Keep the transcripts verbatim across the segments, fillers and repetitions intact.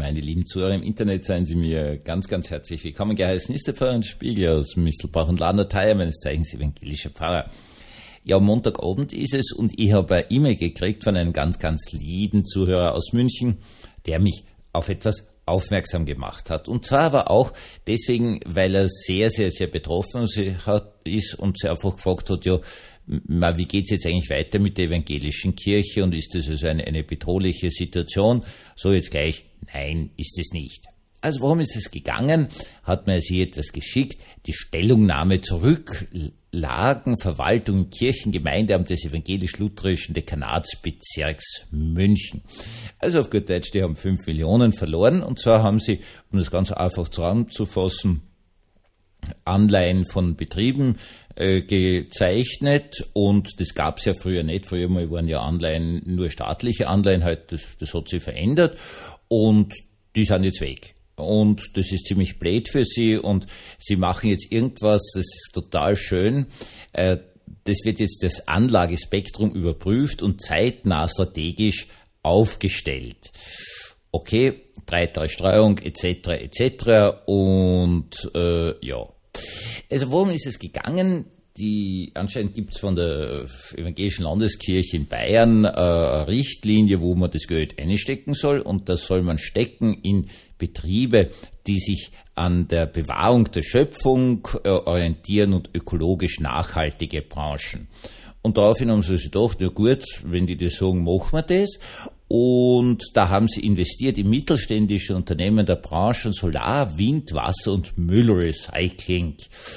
Meine lieben Zuhörer im Internet, seien Sie mir ganz, ganz herzlich willkommen geheißen. Ist der Pfarrer und Spiegel aus Mistelbach und Landrateier, meines Zeichens evangelischer Pfarrer. Ja, Montagabend ist es und ich habe eine E-Mail gekriegt von einem ganz, ganz lieben Zuhörer aus München, der mich auf etwas aufmerksam gemacht hat. Und zwar aber auch deswegen, weil er sehr, sehr, sehr betroffen ist und sich einfach gefragt hat, ja, wie geht's jetzt eigentlich weiter mit der evangelischen Kirche und ist das also eine, eine bedrohliche Situation? So jetzt gleich, nein, ist es nicht. Also worum ist es gegangen? Hat man sich etwas geschickt, die Stellungnahme zur Rücklagen, Verwaltung, Kirchen, Gemeindeamt des evangelisch-lutherischen Dekanatsbezirks München. Also auf gut Deutsch, die haben fünf Millionen verloren und zwar haben sie, um das Ganze einfach zusammenzufassen, Anleihen von Betrieben äh, gezeichnet und das gab's ja früher nicht. Früher mal waren ja Anleihen nur staatliche Anleihen, halt das, das hat sich verändert und die sind jetzt weg. Und das ist ziemlich blöd für sie und sie machen jetzt irgendwas, das ist total schön. Äh, das wird jetzt das Anlagespektrum überprüft und zeitnah strategisch aufgestellt. Okay, breitere Streuung et cetera et cetera und äh, ja. Also worum ist es gegangen? Die anscheinend gibt's von der Evangelischen Landeskirche in Bayern äh, eine Richtlinie, wo man das Geld einstecken soll und das soll man stecken in Betriebe, die sich an der Bewahrung der Schöpfung äh, orientieren und ökologisch nachhaltige Branchen. Und daraufhin haben sie sich gedacht, na gut, wenn die das sagen, machen wir das. Und da haben sie investiert in mittelständische Unternehmen der Branchen Solar, Wind, Wasser und Müllrecycling.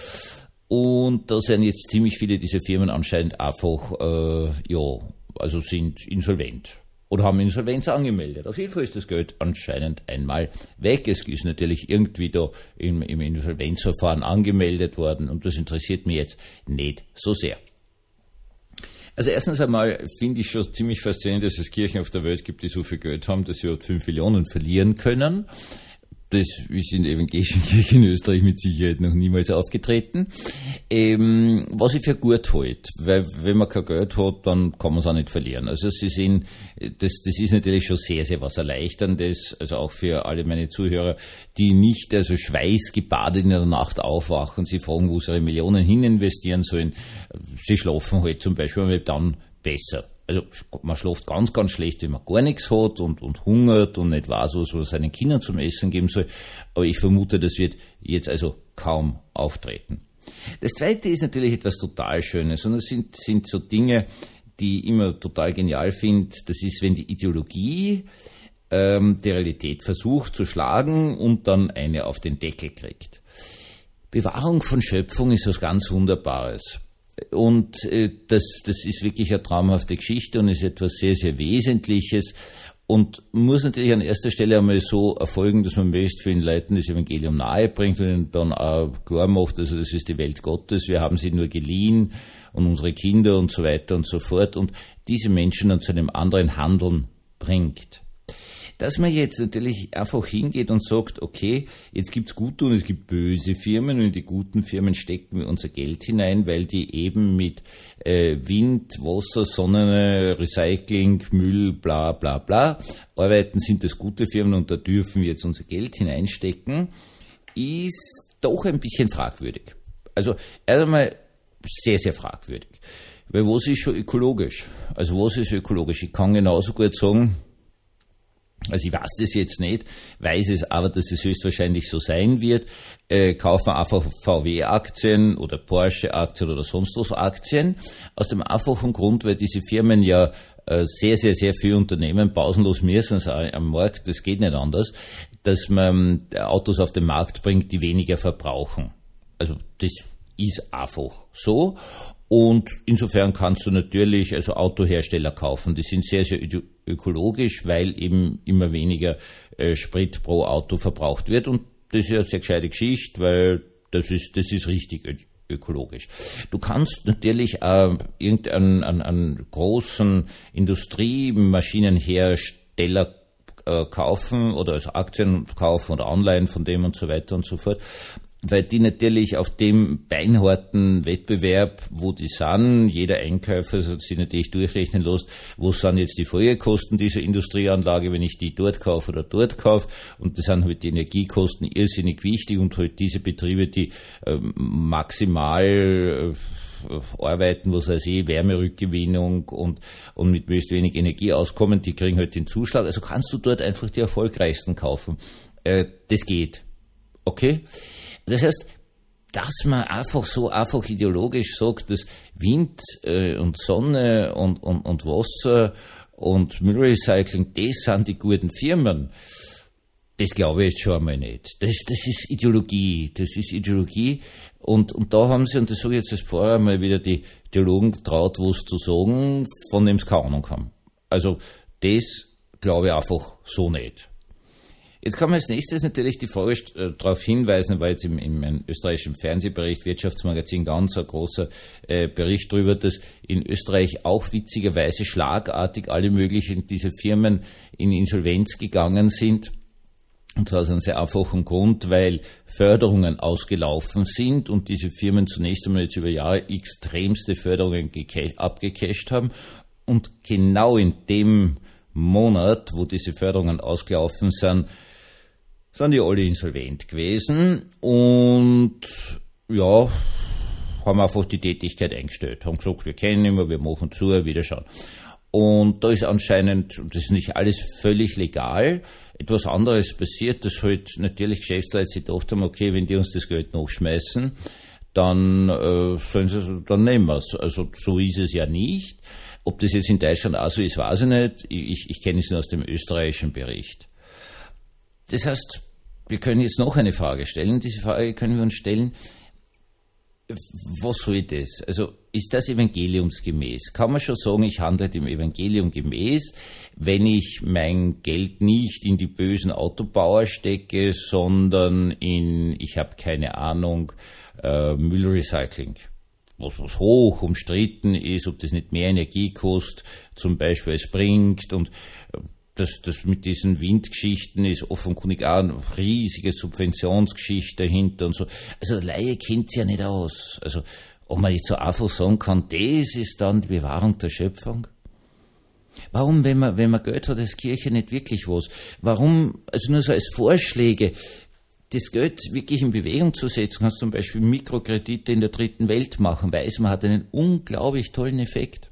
Und da sind jetzt ziemlich viele dieser Firmen anscheinend einfach, äh, ja, also sind insolvent. Oder haben Insolvenz angemeldet. Auf jeden Fall ist das Geld anscheinend einmal weg. Es ist natürlich irgendwie da im, im Insolvenzverfahren angemeldet worden und das interessiert mich jetzt nicht so sehr. Also erstens einmal finde ich schon ziemlich faszinierend, dass es Kirchen auf der Welt gibt, die so viel Geld haben, dass sie halt fünf Millionen verlieren können. Das ist in der evangelischen Kirche in Österreich mit Sicherheit noch niemals aufgetreten. Ähm, was ich für gut halte, weil wenn man kein Geld hat, dann kann man es auch nicht verlieren. Also Sie sehen, das, das ist natürlich schon sehr, sehr was Erleichterndes, also auch für alle meine Zuhörer, die nicht also schweißgebadet in der Nacht aufwachen, sie fragen, wo sie ihre Millionen hin investieren sollen. Sie schlafen halt zum Beispiel mal dann besser. Also man schläft ganz, ganz schlecht, wenn man gar nichts hat und, und hungert und nicht weiß, was man seinen Kindern zum Essen geben soll. Aber ich vermute, das wird jetzt also kaum auftreten. Das Zweite ist natürlich etwas total Schönes und das sind, sind so Dinge, die ich immer total genial finde. Das ist, wenn die Ideologie ähm, die Realität versucht zu schlagen und dann eine auf den Deckel kriegt. Bewahrung von Schöpfung ist was ganz Wunderbares. Und äh, das, das ist wirklich eine traumhafte Geschichte und ist etwas sehr, sehr Wesentliches und muss natürlich an erster Stelle einmal so erfolgen, dass man möglichst vielen Leuten das Evangelium nahe bringt und ihnen dann auch klar macht, also das ist die Welt Gottes, wir haben sie nur geliehen und unsere Kinder und so weiter und so fort und diese Menschen dann zu einem anderen Handeln bringt. Dass man jetzt natürlich einfach hingeht und sagt, okay, jetzt gibt's gute und es gibt böse Firmen und in die guten Firmen stecken wir unser Geld hinein, weil die eben mit äh, Wind, Wasser, Sonne, Recycling, Müll, bla bla bla arbeiten, sind das gute Firmen und da dürfen wir jetzt unser Geld hineinstecken, ist doch ein bisschen fragwürdig. Also erst einmal sehr, sehr fragwürdig. Weil was ist schon ökologisch? Also was ist ökologisch? Ich kann genauso gut sagen, also ich weiß das jetzt nicht, weiß es aber, dass es höchstwahrscheinlich so sein wird, äh, kaufen einfach V W-Aktien oder Porsche-Aktien oder sonst was Aktien, aus dem einfachen Grund, weil diese Firmen ja äh, sehr, sehr, sehr viel Unternehmen pausenlos müssen am Markt, das geht nicht anders, dass man Autos auf den Markt bringt, die weniger verbrauchen. Also das ist einfach so. Und insofern kannst du natürlich also Autohersteller kaufen, die sind sehr, sehr ökologisch, weil eben immer weniger äh, Sprit pro Auto verbraucht wird und das ist eine sehr gescheite Geschichte, weil das ist, das ist richtig ö- ökologisch. Du kannst natürlich äh, irgendeinen einen, einen großen Industriemaschinenhersteller äh, kaufen oder also Aktien kaufen oder Anleihen von dem und so weiter und so fort. weil die natürlich auf dem beinharten Wettbewerb, wo die sind, jeder Einkäufer hat sich natürlich durchrechnen lassen, wo sind jetzt die Folgekosten dieser Industrieanlage, wenn ich die dort kaufe oder dort kaufe, und das sind halt die Energiekosten irrsinnig wichtig, und halt diese Betriebe, die äh, maximal äh, arbeiten, was weiß ich, Wärmerückgewinnung und, und mit möglichst wenig Energie auskommen, die kriegen halt den Zuschlag. Also kannst du dort einfach die erfolgreichsten kaufen. Äh, das geht. Okay? Das heißt, dass man einfach so einfach ideologisch sagt, dass Wind äh, und Sonne und, und, und Wasser und Müllrecycling, das sind die guten Firmen, das glaube ich jetzt schon einmal nicht. Das, das ist Ideologie, das ist Ideologie. Und, und da haben sie, und das sage ich jetzt als Pfarrer, mal wieder die Theologen getraut, was zu sagen, von dem sie keine Ahnung haben. Also das glaube ich einfach so nicht. Jetzt kann man als nächstes natürlich die Frage äh, darauf hinweisen, weil jetzt im, im österreichischen Fernsehbericht, Wirtschaftsmagazin, ganz ein großer äh, Bericht darüber, dass in Österreich auch witzigerweise schlagartig alle möglichen dieser Firmen in Insolvenz gegangen sind. Und zwar aus einem sehr einfachen Grund, weil Förderungen ausgelaufen sind und diese Firmen zunächst einmal jetzt über Jahre extremste Förderungen abgecasht haben. Und genau in dem Monat, wo diese Förderungen ausgelaufen sind, sind die alle insolvent gewesen und ja, haben einfach die Tätigkeit eingestellt, haben gesagt, wir kennen immer, wir machen zu, wieder schauen. Und da ist anscheinend, das ist nicht alles völlig legal, etwas anderes passiert, dass halt natürlich Geschäftsleute sich gedacht haben, okay, wenn die uns das Geld nachschmeißen, dann äh, sollen sie, dann nehmen wir es. Also so ist es ja nicht. Ob das jetzt in Deutschland auch so ist, weiß ich nicht. Ich, ich kenne es nur aus dem österreichischen Bericht. Das heißt, wir können jetzt noch eine Frage stellen. Diese Frage können wir uns stellen, was soll das? Also ist das evangeliumsgemäß? Kann man schon sagen, ich handle dem Evangelium gemäß, wenn ich mein Geld nicht in die bösen Autobauer stecke, sondern in, ich habe keine Ahnung, äh, Müllrecycling? Was, was hoch umstritten ist, ob das nicht mehr Energie kostet, zum Beispiel es bringt, und das, das mit diesen Windgeschichten ist offenkundig auch eine riesige Subventionsgeschichte dahinter und so. Also der Laie kennt's ja nicht aus. Also, ob man jetzt so einfach sagen kann, das ist dann die Bewahrung der Schöpfung? Warum, wenn man, wenn man Geld hat als Kirche, nicht wirklich was? Warum, also nur so als Vorschläge, das Geld wirklich in Bewegung zu setzen, kannst du zum Beispiel Mikrokredite in der dritten Welt machen, weiß man, hat einen unglaublich tollen Effekt.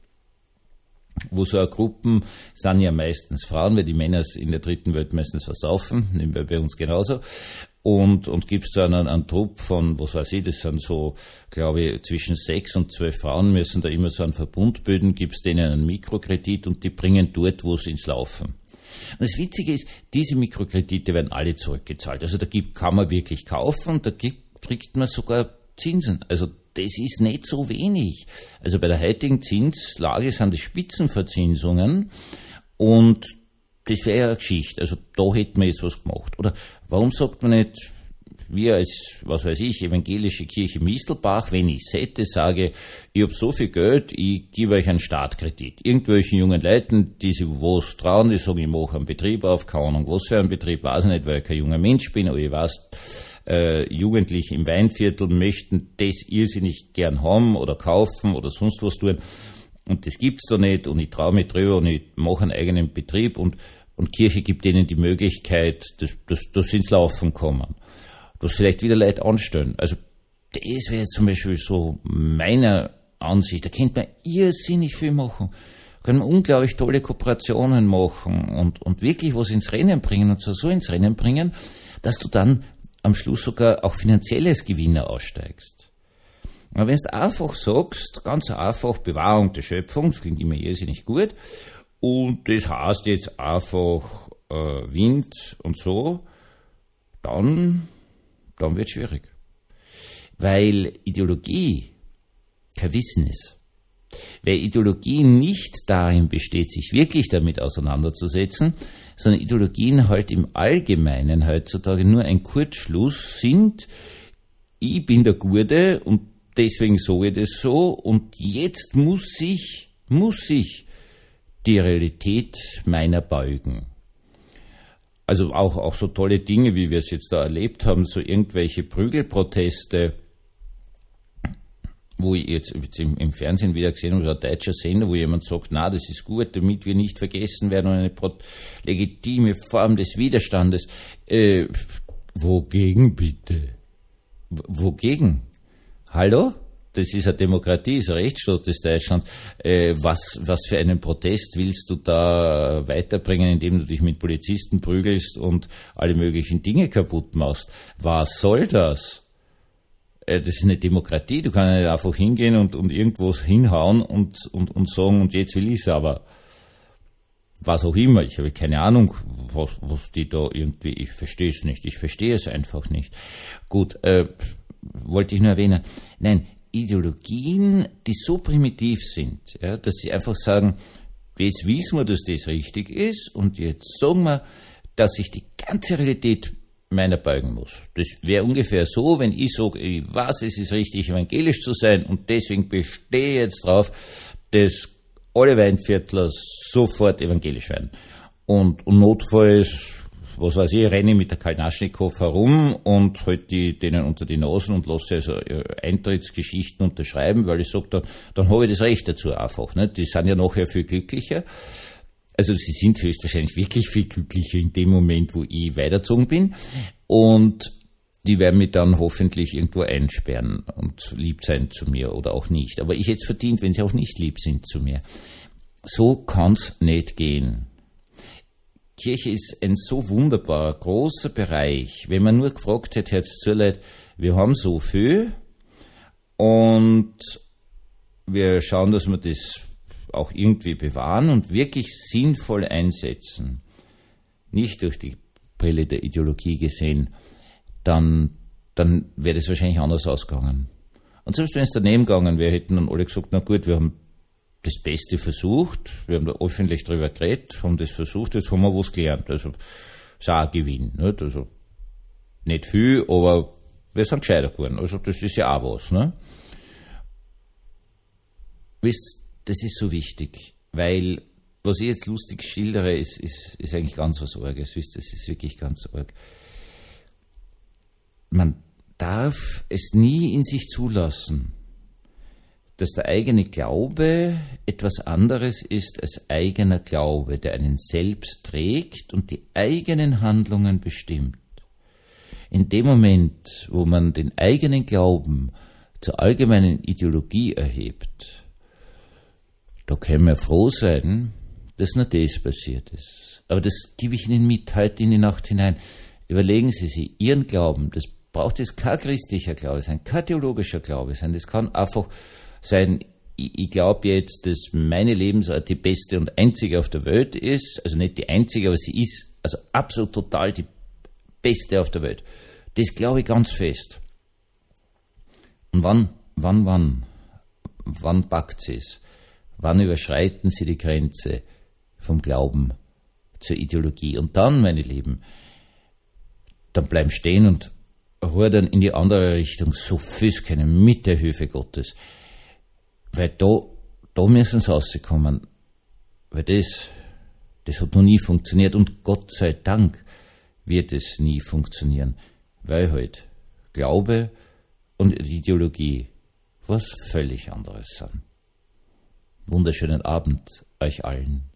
Wo so eine Gruppen sind ja meistens Frauen, weil die Männer in der dritten Welt meistens versaufen, nehmen wir bei uns genauso. Und, und gibt's da einen, einen Trupp von, was weiß ich, das sind so, glaube ich, zwischen sechs und zwölf Frauen müssen da immer so einen Verbund bilden, gibt's denen einen Mikrokredit und die bringen dort, wo sie ins Laufen. Und das Witzige ist, diese Mikrokredite werden alle zurückgezahlt. Also da gibt, kann man wirklich kaufen, da gibt, kriegt man sogar Zinsen. Also das ist nicht so wenig. Also bei der heutigen Zinslage sind das Spitzenverzinsungen und das wäre ja eine Geschichte. Also da hätten wir jetzt was gemacht. Oder warum sagt man nicht, wir als, was weiß ich, evangelische Kirche Mistelbach, wenn ich es hätte, sage, ich habe so viel Geld, ich gebe euch einen Startkredit. Irgendwelchen jungen Leuten, die sich was trauen, die sagen, ich mache einen Betrieb auf, keine Ahnung, was für einen Betrieb, weiß ich nicht, weil ich kein junger Mensch bin, aber ich weiß, Äh, Jugendliche im Weinviertel möchten das irrsinnig gern haben oder kaufen oder sonst was tun, und das gibt's da nicht, und ich traue mich drüber und ich mache einen eigenen Betrieb, und, und Kirche gibt ihnen die Möglichkeit, dass, dass, dass sie ins Laufen kommen, dass vielleicht wieder Leute anstellen. Also das wäre jetzt zum Beispiel so meiner Ansicht, da könnte man irrsinnig viel machen, da können wir unglaublich tolle Kooperationen machen und, und wirklich was ins Rennen bringen, und zwar so ins Rennen bringen, dass du dann am Schluss sogar auch finanzielles Gewinner aussteigst. Aber wenn du einfach sagst, ganz einfach Bewahrung der Schöpfung, das klingt immer irrsinnig gut, und das heißt jetzt einfach äh, Wind und so, dann, dann wird es schwierig. Weil Ideologie kein Wissen ist. Weil Ideologie nicht darin besteht, sich wirklich damit auseinanderzusetzen, sondern Ideologien halt im Allgemeinen heutzutage nur ein Kurzschluss sind, ich bin der Gute und deswegen sage ich das so, und jetzt muss ich, muss ich die Realität meiner beugen. Also auch, auch so tolle Dinge, wie wir es jetzt da erlebt haben, so irgendwelche Prügelproteste, wo ich jetzt, jetzt im, im Fernsehen wieder gesehen habe, ein deutscher Sender, wo jemand sagt, na, das ist gut, damit wir nicht vergessen werden und eine pro- legitime Form des Widerstandes. Äh, wogegen bitte? W- wogegen? Hallo? Das ist eine Demokratie, ist ein Rechtsstaat, das Deutschland. Äh, was, was für einen Protest willst du da weiterbringen, indem du dich mit Polizisten prügelst und alle möglichen Dinge kaputt machst? Was soll das? Äh, das ist eine Demokratie, du kannst nicht einfach hingehen und, und irgendwo hinhauen und, und, und sagen, und jetzt will ich's aber. Was auch immer, ich habe keine Ahnung, was, was die da irgendwie, ich verstehe es nicht, ich verstehe es einfach nicht. Gut, äh, wollte ich nur erwähnen. Nein, Ideologien, die so primitiv sind, ja, dass sie einfach sagen, jetzt wissen wir, dass das richtig ist und jetzt sagen wir, dass ich die ganze Realität meiner beugen muss. Das wäre ungefähr so, wenn ich sage, ich weiß, es ist richtig, evangelisch zu sein und deswegen bestehe ich jetzt drauf, dass alle Weinviertler sofort evangelisch werden. Und, und notfalls, was weiß ich, renne ich mit der Kalaschnikow herum und halt die, denen unter die Nasen und lasse also Eintrittsgeschichten unterschreiben, weil ich sage, dann, dann habe ich das Recht dazu einfach. Ne? Die sind ja nachher viel glücklicher. Also sie sind höchstwahrscheinlich wirklich viel glücklicher in dem Moment, wo ich weitergezogen bin. Und die werden mich dann hoffentlich irgendwo einsperren und lieb sein zu mir oder auch nicht. Aber ich hätte es verdient, wenn sie auch nicht lieb sind zu mir. So kann's nicht gehen. Kirche ist ein so wunderbarer, großer Bereich. Wenn man nur gefragt hätte, Herz zuleid, wir haben so viel und wir schauen, dass wir das auch irgendwie bewahren und wirklich sinnvoll einsetzen. Nicht durch die Brille der Ideologie gesehen, dann, dann wäre das wahrscheinlich anders ausgegangen. Und selbst wenn es daneben gegangen wäre, hätten dann alle gesagt, na gut, wir haben das Beste versucht, wir haben da öffentlich drüber geredet, haben das versucht, jetzt haben wir was gelernt. Also, ist auch ein Gewinn, nicht? Also, nicht viel, aber wir sind gescheiter geworden. Also, das ist ja auch was, ne? Wisst, das ist so wichtig, weil, was ich jetzt lustig schildere, ist, ist, ist eigentlich ganz was Arges, wisst, das ist wirklich ganz arg. Man darf es nie in sich zulassen, dass der eigene Glaube etwas anderes ist als eigener Glaube, der einen selbst trägt und die eigenen Handlungen bestimmt. In dem Moment, wo man den eigenen Glauben zur allgemeinen Ideologie erhebt, da können wir froh sein, dass nur das passiert ist. Aber das gebe ich Ihnen mit heute in die Nacht hinein. Überlegen Sie sich, Ihren Glauben, das braucht jetzt kein christlicher Glaube sein, kein theologischer Glaube sein, das kann einfach sein, ich, ich glaube jetzt, dass meine Lebensart die beste und einzige auf der Welt ist, also nicht die einzige, aber sie ist also absolut total die beste auf der Welt. Das glaube ich ganz fest. Und wann, wann, wann, wann packt sie es? Wann überschreiten sie die Grenze vom Glauben zur Ideologie? Und dann, meine Lieben, dann bleiben stehen und rudern in die andere Richtung, so viel sie können, mit der Hilfe Gottes. Weil da, da müssen sie rauskommen. Weil das, das hat noch nie funktioniert und Gott sei Dank wird es nie funktionieren. Weil halt Glaube und Ideologie was völlig anderes sind. Wunderschönen Abend euch allen.